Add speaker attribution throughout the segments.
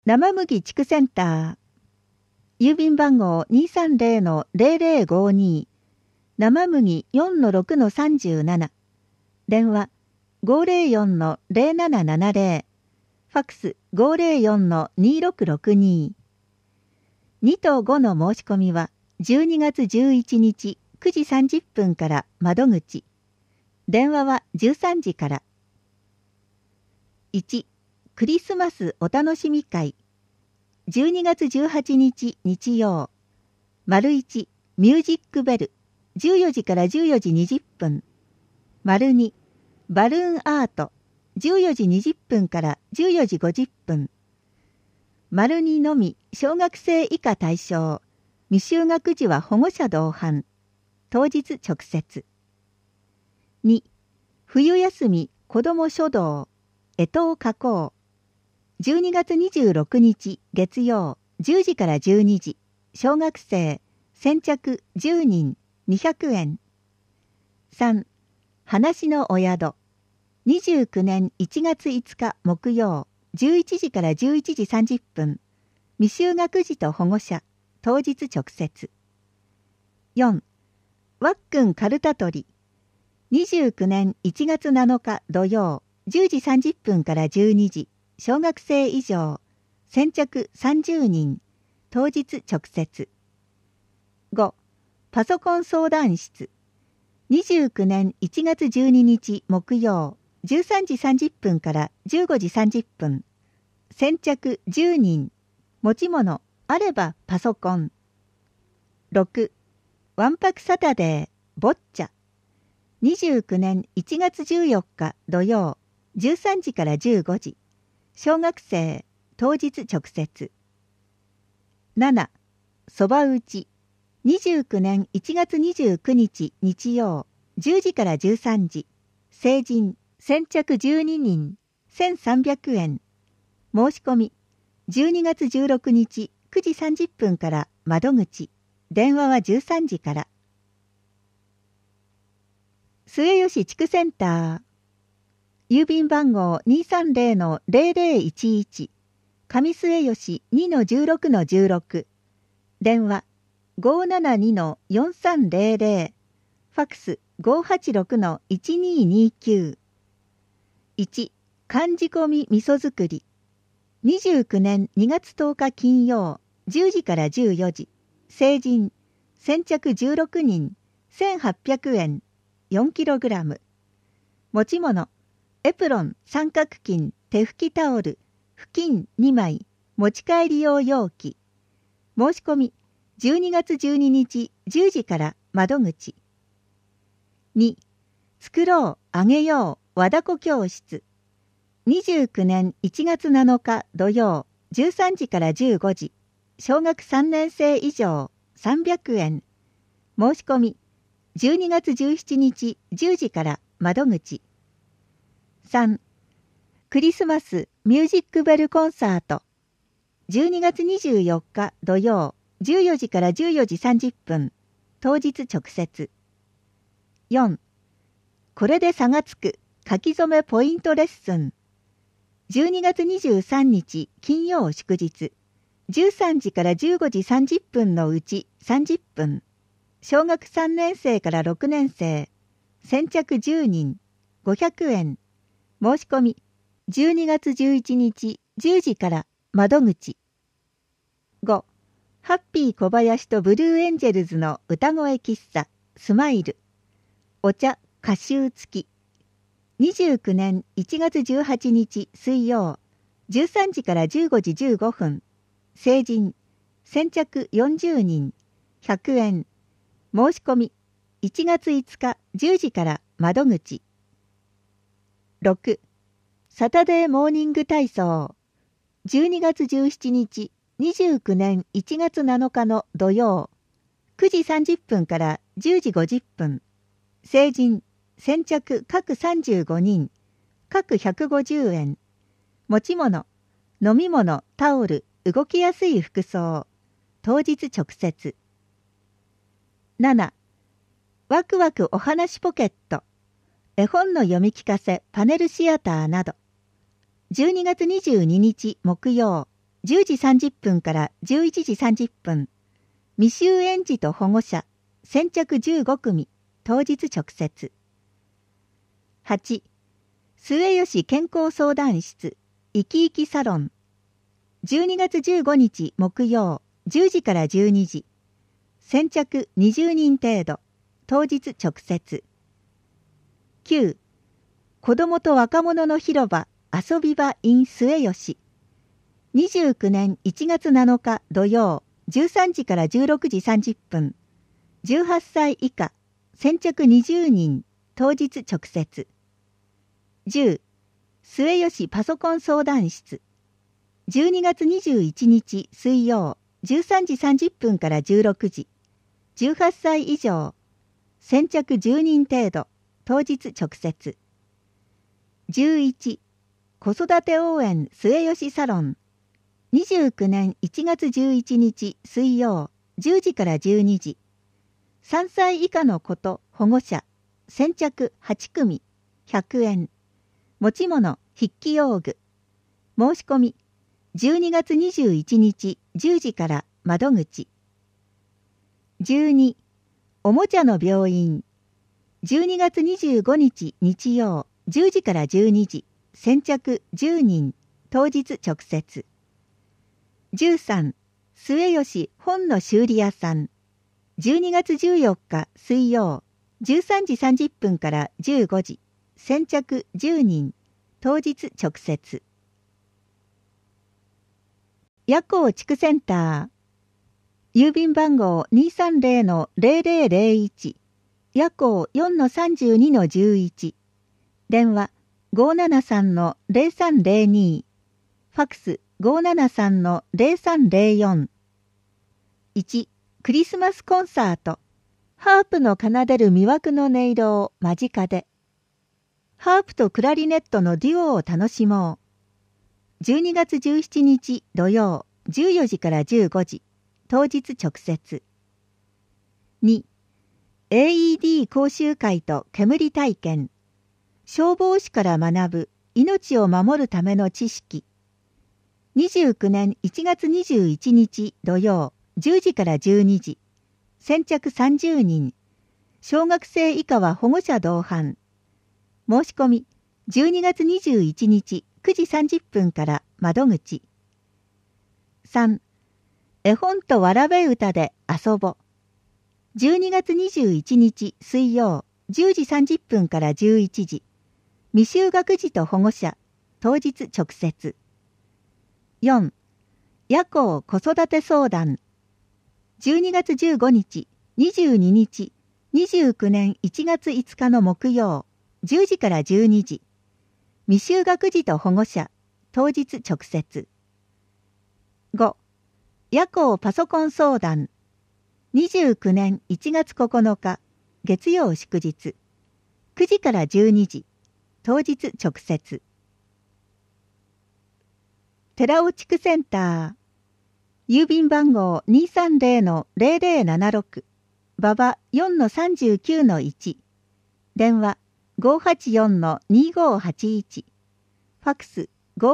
Speaker 1: 生麦地区センター。郵便番号 230-0052。生麦 4-6-37。電話 504-0770。ファックス 504-2662。2と5の申し込みは12月11日9時30分から窓口。電話は13時から。1、クリスマスお楽しみ会。12月18日日曜。丸1、ミュージックベル。14時から14時20分。丸2、バルーンアート。14時20分から14時50分。丸2のみ小学生以下対象。未就学児は保護者同伴。当日直接。2、冬休み子ども書道。干支加工。12月26日月曜10時から12時。小学生先着10人200円。3、話のお宿。29年1月5日木曜11時から11時30分。未就学児と保護者。当日直接。4、わっくんかるた取り。29年1月7日土曜10時30分から12時。小学生以上。先着30人。当日直接。5、パソコン相談室。29年1月12日木曜13時30分から15時30分。先着10人。持ち物あればパソコン。6、わんぱくサタデーボッチャ。29年1月14日土曜13時から15時。小学生当日直接。7、そば打ち。29年1月29日日曜10時から13時。成人先着12人1300円。申し込み12月16日9時30分から窓口。電話は13時から。末吉地区センター。郵便番号 230-0011。上末吉 2-16-16。電話 572-4300。ファックス 586-1229。1、漢字込み味噌作り。29年2月10日金曜10時から14時。成人先着16人1800円。4kg。持ち物エプロン三角巾手拭きタオル布巾2枚持ち帰り用容器。申し込み12月12日10時から窓口。2、作ろうあげよう和田子教室。29年1月7日土曜13時から15時。小学3年生以上300円。申し込み12月17日10時から窓口。3、クリスマスミュージックベルコンサート。12月24日土曜14時から14時30分。当日直接。4、これで差がつく書き初めポイントレッスン。12月23日金曜祝日。13時から15時30分のうち30分。小学3年生から6年生。先着10人。500円。申し込み。12月11日10時から窓口。5、ハッピー小林とブルーエンジェルズの歌声喫茶スマイル。お茶歌集付き。29年1月18日水曜。13時から15時15分。成人先着40人100円。申し込み1月5日10時から窓口。6、サタデーモーニング体操。12月17日29年1月7日の土曜9時30分から10時50分。成人先着各35人各150円。持ち物飲み物タオル動きやすい服装。当日直接。7、ワクワクお話ポケット。絵本の読み聞かせパネルシアターなど。12月22日木曜 10時30分から11時30分、未就園児と保護者、先着15組、当日直接。8、末吉健康相談室、いきいきサロン。12月15日木曜、10時から12時。先着20人程度、当日直接。9、子どもと若者の広場、遊び場 in 末吉。29年1月7日土曜、13時から16時30分。18歳以下、先着20人、当日直接。10、末吉パソコン相談室。12月21日水曜、13時30分から16時。18歳以上、先着10人程度、当日直接。11、子育て応援末吉サロン。29年1月11日水曜、10時から12時。3歳以下の子と保護者、先着8組、100円。持ち物、筆記用具。申し込み、12月21日10時から窓口。12、おもちゃの病院。12月25日日曜、10時から12時。先着10人、当日直接。13、末吉本の修理屋さん。12月14日水曜、13時30分から15時。先着10人、当日直接。夜光地区センター。郵便番号 230-0001。夜光 4-32-11。電話 573-0302。ファクス 573-0304。1、クリスマスコンサート。ハープの奏でる魅惑の音色を間近で。ハープとクラリネットのデュオを楽しもう。12月17日土曜、14時から15時。当日直接。2、AED 講習会と煙体験。消防士から学ぶ命を守るための知識。29年1月21日土曜、10時から12時。先着30人。小学生以下は保護者同伴。申し込み、12月21日9時30分から窓口。3、絵本とわらべ歌で遊ぼ。12月21日水曜、10時30分から11時。未就学児と保護者、当日直接。4、夜光子育て相談。12月15日、22日、29年1月5日の木曜、10時から12時。未就学児と保護者、当日直接。5、夜光パソコン相談。29年1月9日、月曜祝日。9時から12時。当日直接。寺尾地区センター。郵便番号 230-0076。馬場 4-39-1。電話 584-2581。ファクス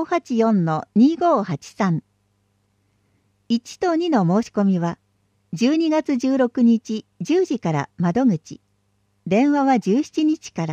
Speaker 1: 584-2583。1と2の申し込みは12月16日10時から窓口。電話は17日から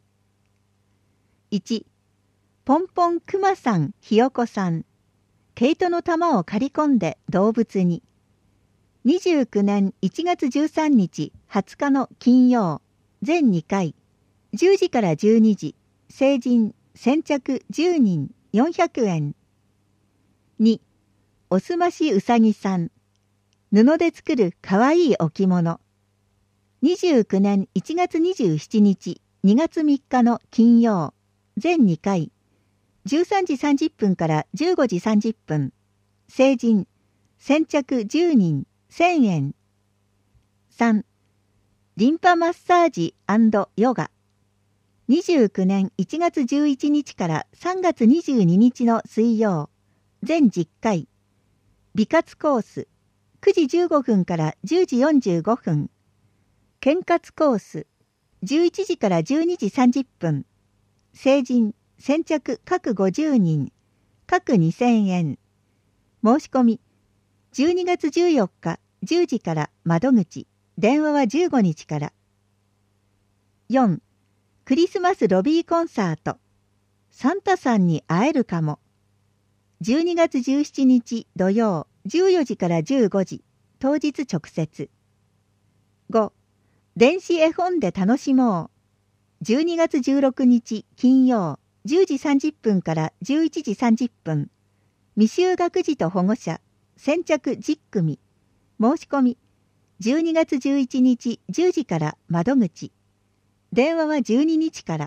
Speaker 1: 。1、ポンポンクマさんひよこさん。毛糸の玉を刈り込んで動物に。29年1月13日20日の金曜、全2回、10時から12時。成人先着10人400円。2、おすましうさぎさん。布で作るかわいい置物。29年1月27日2月3日の金曜、全2回、13時30分から15時30分。成人先着10人1000円。3、リンパマッサージ&ヨガ。29年1月11日から3月22日の水曜、全10回。美活コース、9時15分から10時45分。健活コース、11時から12時30分。成人、先着各50人、各2000円。 申し込み、12月14日10時から窓口、電話は15日から。4. クリスマスロビーコンサート。サンタさんに会えるかも。12月17日土曜14時から15時、当日直接。5. 電子絵本で楽しもう。12月16日金曜10時30分から11時30分。未就学児と保護者、先着10組。申し込み、12月11日10時から窓口。電話は12日から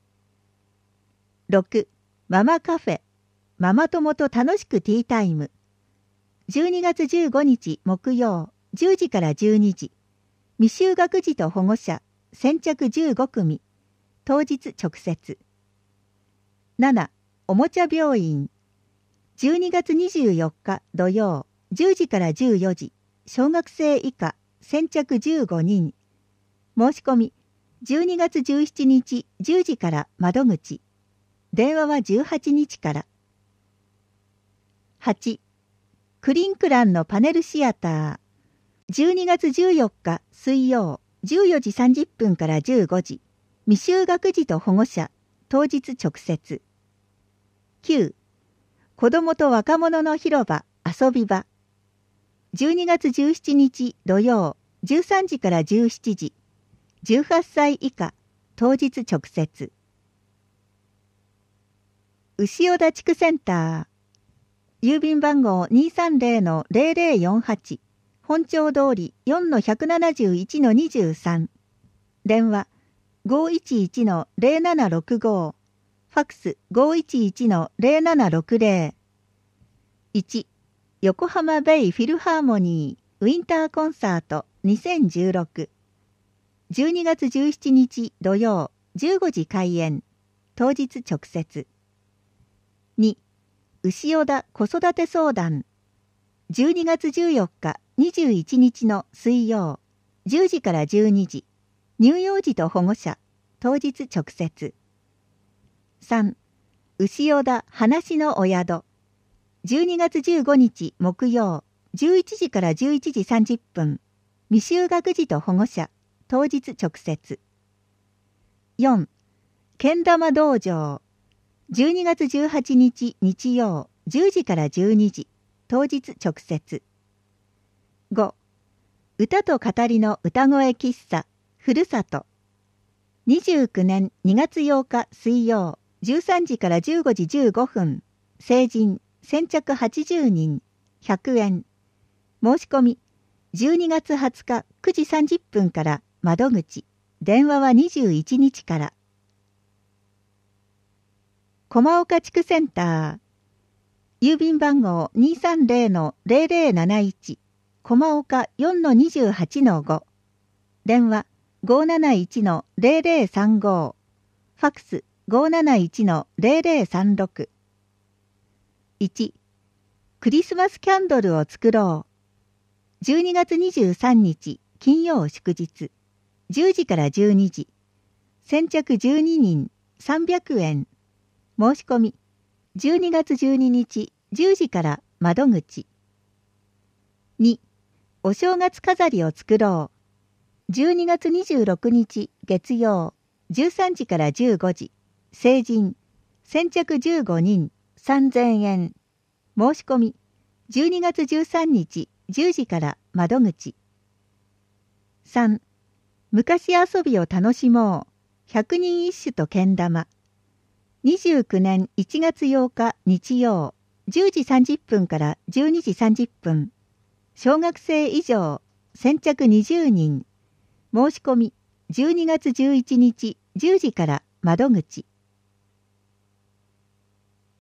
Speaker 1: 。6. ママカフェ。ママ友と楽しくティータイム。12月15日木曜10時から12時。未就学児と保護者、先着15組。当日直接。7. おもちゃ病院。12月24日土曜10時から14時。小学生以下、先着15人。申し込み、12月17日10時から窓口。電話は18日から。8. クリンクランのパネルシアター。12月14日水曜14時30分から15時。未就学児と保護者、当日直接。9. 子どもと若者の広場、遊び場。12月17日土曜13時から17時。18歳以下、当日直接。牛尾田地区センター。郵便番号 230-0048。本町通り 4-171-23。電話 511-0765。ファックス 511-0760。1. 横浜ベイフィルハーモニーウィンターコンサート2016。12月17日土曜15時開演。当日直接。2. 牛尾田子育て相談。12月14日21日の水曜10時から12時。乳幼児と保護者、当日直接。3. 牛尾田話のお宿。12月15日木曜11時から11時30分。未就学児と保護者、当日直接。4. けん玉道場。12月18日日曜10時から12時。当日直接。5. 歌と語りの歌声喫茶、ふるさと。29年2月8日水曜13時から15時15分。成人、先着80人、100円。申し込み、12月20日9時30分から窓口。電話は21日から。駒岡地区センター。郵便番号 230-0071。駒岡 4-28-5。電話 571-0035。ファックス 571-0036。1. クリスマスキャンドルを作ろう。12月23日金曜祝日。10時から12時。先着12人300円。申し込み。12月12日10時から窓口。2. お正月飾りを作ろう。12月26日月曜13時から15時。成人。先着15人3000円。申し込み。12月13日10時から窓口。3. 昔遊びを楽しもう。百人一首とけん玉。29年1月8日日曜10時30分から12時30分。小学生以上先着20人。申し込み12月11日10時から窓口。